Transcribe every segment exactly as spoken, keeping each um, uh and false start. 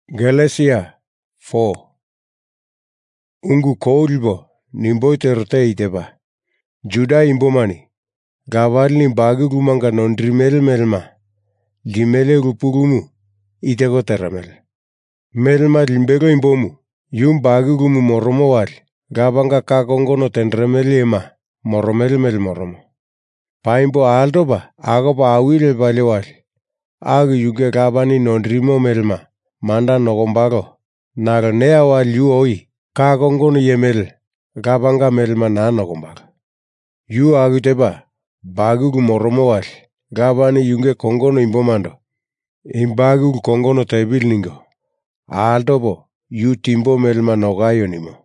Galatia four. Ungu koulbo nimboite rote iteba. Juda imbomani. Gavalni bagi gumanga nondrimel melma. Limele rupugumu itego teramel. Melma limbego imbomu. Yum bagi gumu moromo wal. Gabanga kakongono tendremeli ema. Moromel mel moromo. Paimbo aldoba agoba awile bale wal. Agi yuge gabani nondrimo melma. Manda nogombago. Naro nea wal yu oi. Kakongono yemel. Gabanga melma na nogombago. Yu aguteba. Bagugu moromo wal. Gabani yunge kongono imbomando. Imbagugu kongono taibil ningo. Aldobo. Yu timbo melma nogayo nimo.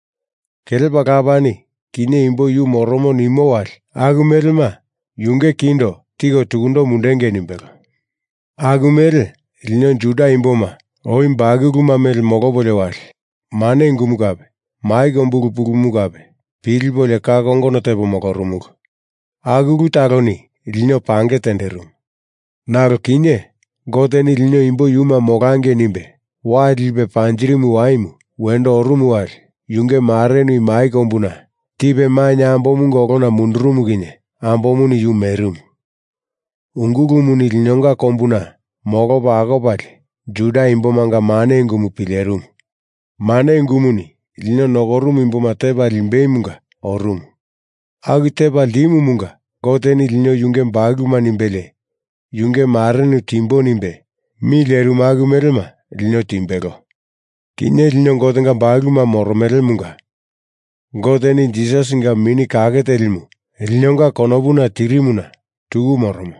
Kelba gabani. Kine imbo yu moromo nimo wal. Agu melma. Yunge kindo. Tigo tugundo mundenge nimbego. Agu mel. Ilnyon juda imboma. Oim bagugu mamel mogobole wal. Mane ingumugabe. Mai gombugu pugumugabe. Pilbole kakongono tebo mogorumugu. Agugu taroni. Ilnyo pange tenderum. Naro kinye. Godeni ilnyo imbo yuma mogange nimbe. Wa ilbe panjirimu waimu. Wendo orumu wal. Yunge marenu imai gombuna. Tibe manya ambomu ngogona mundurumu ginye. Ambomuni yu merum. Ungugu muni ilnyonga kombuna. Mogoba agobali. Juda imbomanga mane ingumu pilerum. Mane ingumuni. Ilnyo nogorumu imboma teba limbeimunga. Orumu. Agi teba limu munga. Godeni ilnyo yunge mbaguma nimbele. Yunge marenu timbo nimbe. Mi lerum agu melma. Ilnyo timbego. Kinye ilnyo godenga mbaguma moromele munga. Godeni Jesus nga mini kagete ilmu. Ilnyonga konobuna tirimuna. Tugu moromo.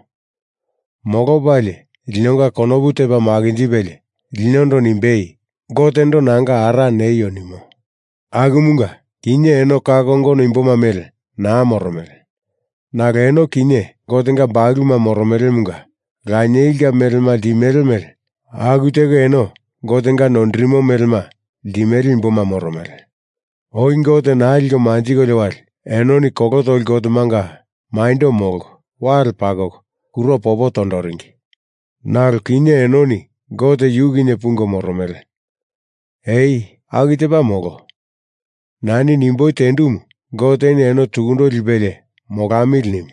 Mogobale. Ilnyonga konobu teba maginjibele. Ilnyondo nimbei. Godendo nanga ara neyo nimo. Agumunga. Kinye eno kagongono imboma mele. Na moromele. Naga eno kinye. Godenga baguma moromele munga. Ganyeiga melma dimel mel. Agutego eno. Godenga nondrimo melma. Dimel imboma moromele. Oingote na ilgo manjigole wal. Eno ni kogoto ilgoto manga. Maindo mogo. Wal pagogo. Kuro popo tondoringi. Naru kinye eno ni. Gote yuginye pungo moromele. Hey, agiteba mogo. Nani nimbo tendumu. Gote ni eno tugundo libele. Mogamil nimu.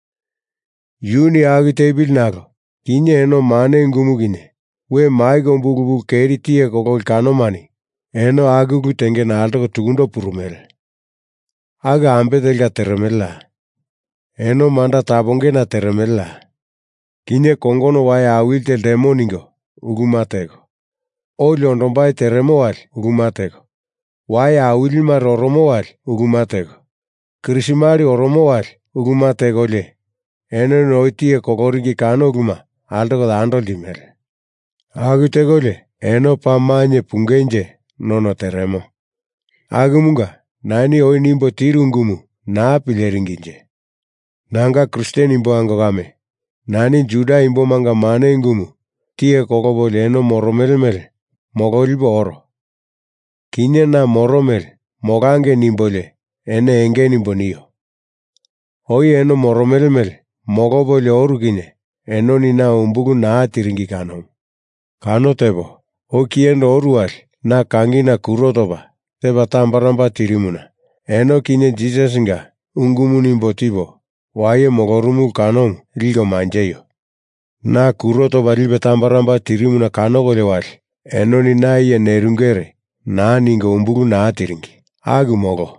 Yuni agitebil nago. Kinye eno mane ngumu gine. We maigo mbugubu keri tiye kogol kano mani. Eno agugu tenge na alto tugundo purumele. Aga ambe delga teremela. Eno manda tabonge na teremela. Kinye kongono waya awil tel demoningo. Ugumatego. Oli ondombai teremo wal. Ugumatego. Waya awil mar oromo wal. Ugumatego. Krishimari oromo wal. Ugumatego le. Eno noitie kogoringi kano guma. Alto ko dando limele. Agutego le. Eno pamanye pungenje. Nono teremo. Agumunga. Nani oi nimbo tirungumu. Na pileringinje. Nanga Kristen imbo angogame. Nani Juda imbo manga mane ingumu. Tie kogobo leno moromelmele. Mogolbo oro. Kinye na moromel. Mogange nimbole. Ene enge nimbo niyo. Hoi eno moromelmele. Mogobo le oru gine. Eno nina umbugu na tiringi kano. Kano tebo. Ho kiendo orual. Na kangi na kurotoba. Teba tambaramba tirimuna. Eno kinye Jesus nga. Ungumu nimbo tibo. Waye mogorumu kanom. Ligo manjeyo. Na kurotoba libe tambaramba tirimuna kano gole wal. Eno ni na iye nerungere. Na ningo umbugu na tiringi. Agu mogo.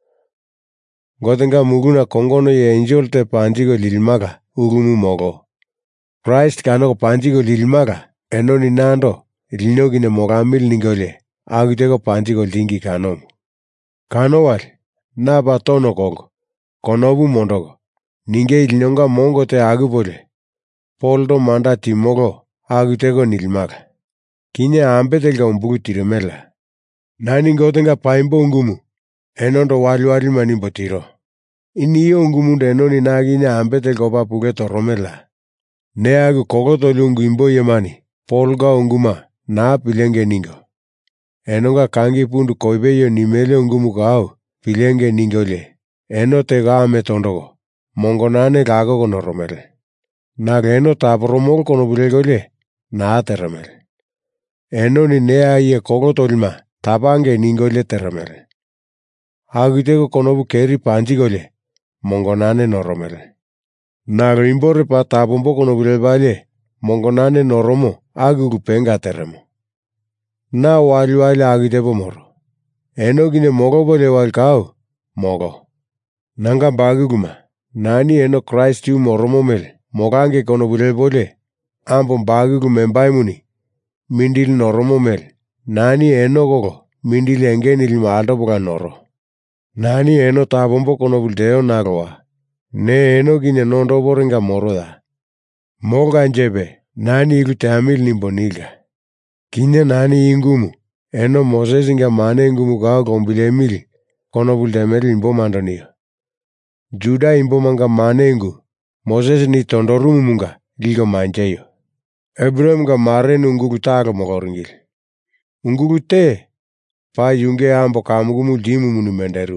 Godenga muguna kongono ye angel te panjigo lilmaga. Ugumu mogo. Christ kano panjigo lilmaga. Eno ni nando. Ilnyogine mogamil ningole. Agutego panjigo lingi kanom. Kano wal. Na batono kongo. Konobu mondogo. Ninge ilnyonga mongo te agubole. Poldo manda timogo. Agutego nilmaga. Kinye ambe telga umbugu tiremela. Nani ngotenga paimbo ungumu. Enondo wali wali manimbo tiro. Iniyo ungumu deno ni naginya ambe telga opa puge toromela. Ne agu kogoto lungu imbo yemani. Polga unguma. Na pilenge ningo. Enonga kangi pundu koibeyo nimele ungumu kao. Pilenge ningole. Eno te game tondogo. Mongonane gago konoromele. Nageno taporomol konobule gole. Na teremele. enoni nea ye kokotolma tapange ningole teramel. Agiteko konobu keri panjigole mongonane noromel. Naro imbore pa tapombo konobule bale mongonane noromo aguru penga teremo. Na wali wali agitebo moro. Enogine mogo bole wal kau mogo. Nanga baguguma nani eno Christ yu moromo mel mogange konobule bole ambon bagugum embaimuni mindil noromo mel nani eno gogo mindil engenil maaldo bukan noro. Nani eno tapombo konobul deo naroa. Ne eno gine nondo boringa moroda. Moga njebe nani ilu tamil nimbonilga. Kine nani ingumu eno Moses inga mane ingumu gao gombile emili konobul demel imbo mandoniyo. Juda imbo manga mane ingu Moses ni tondorumu munga ligo manjeyo. Abraham ga mare nungugu taro mogoringil. Ungugu te pa yunge ambo kamugumu dimu munu menderu.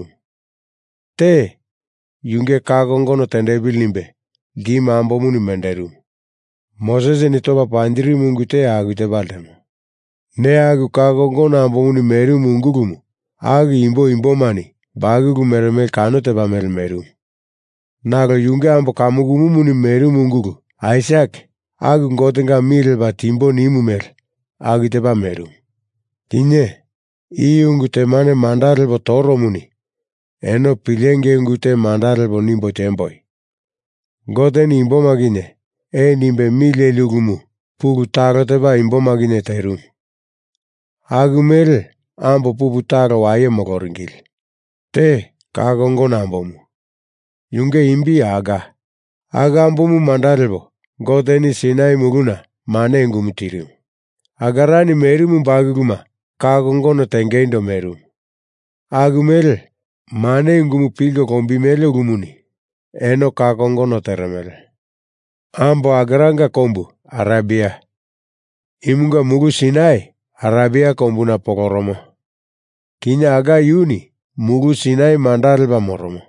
Te yunge kagongono tendebil nimbe dima ambo munu menderu. Moses ni toba pandiri mungu te agu te baldemo. Ne agu kagongono ambo munu meru mungugumu agu imbo imbo mani bagugu mereme kano te ba mel meru. Nago yunge ambo kamugumu munu meru mungugu Isaac agu ngotenga mile ba timbo nimu mel agu te ba meru. Tinye iungu te mane mandare bo toro muni. Eno pilenge ungu te mandare bo nimbo temboi. Gote ni imbo magine e nimbe mile lugumu pugu taro te ba imbo magine teru. Agu mele ambo pugu taro waye mogoringil. Te kagongo nambomu. Yunge imbi aga. Aga ambomu mandare bo. Gote ni Sinai muguna mane ingumu tiriu. Agarani meru mbaguguma kagongono tengendo meru. Agu mele mane ingumu pilgo kombi mele ugumuni. Eno kagongono teramele. Ambo agaranga kombu Arabia. Imunga mugu Sinai Arabia kombuna pokoromo. Kinya aga yuni mugu Sinai mandalba moromo.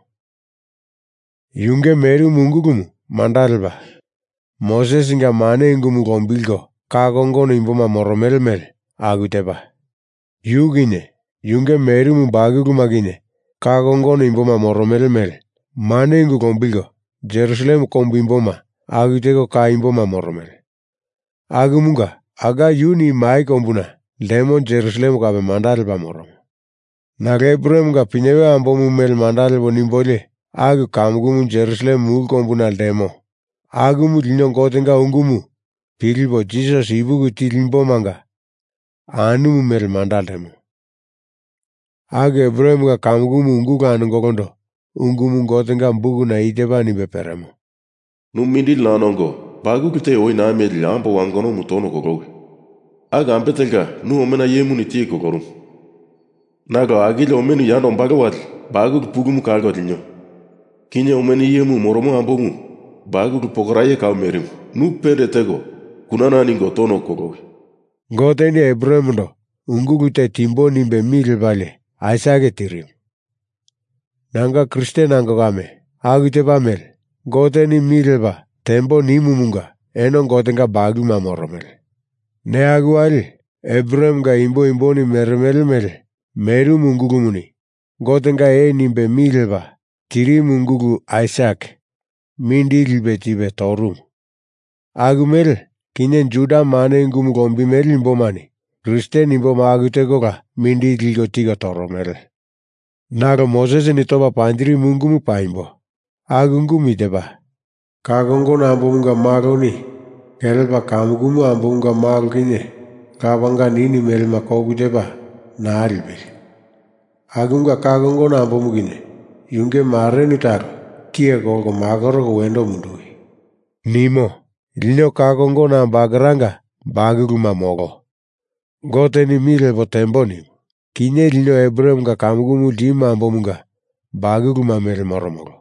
Yunge meru mungugumu mandalba. Moses inga mane ingumu kombilgo kagongono imboma moromelmel aguteba. Yugine yunge meru mbaguguma gine kagongono imboma moromelmel mane ingu kombilgo Jerusalem kombu imboma agutego ka imboma moromel. Agumunga aga yuni mai kombuna lemon Jerusalem kabe mandalba moromo. Nagebrem ga pinyewe ambomu mel mandalbo nimbole agu kamgumu Jerusalem mul kombuna demo. Agumu lino gotenga ungumu pilbo Jesus ibugu tilimbo manga anumu mel mandalemo. Age Abraham ga kamgumu unguga anungogondo ungumu gotenga mbugu na iteba ni beperemo. Numindil nanongo bagu kite oi na mel ambo wangono mutono gogowe. Aga ambetelga nu omena yemu ni tie gogorum. Naga agile omenu yando mbagawal bagu pugumu kago dinyo. Kinya omeni yemu moromo ambomu bagu pokoraye ka merim. Nu pere tego kunana ningo tono gogowe. Goteni Abraham do ungugu te timbo nimbe mil vale aisage tirim. Nanga Kristen nango game agute bamel goteni milba tembo nimumunga eno gotenga bagu mamoromel. Ne aguali Abraham ga imbo imbo ni mermel mel meru mungugu muni gotenga e nimbe milba tiri mungugu Isaac mindi libe tibe torum. Agumel kinyen Juda mane ngumu gombi mel imbo mani Kristen imbo magute goga mindi ligo tiga toromel. Nago Moses ni toba pandiri mungumu paimbo. Agungumi deba. Kagongo na ambunga magoni. Kelba kamugumu ambunga magine. Kabanga nini melma kogu deba na albe. Agunga kagongo na ambumugine. Yunge mare ni taro. Kia gogo magoro wendo mundui. Nimo. Lino kagongo na bagaranga baguruma mogo. Gote ni mile botembo nimo. Kinye lino Abraham ga kamugumu dima ambomunga baguruma mele moromogo.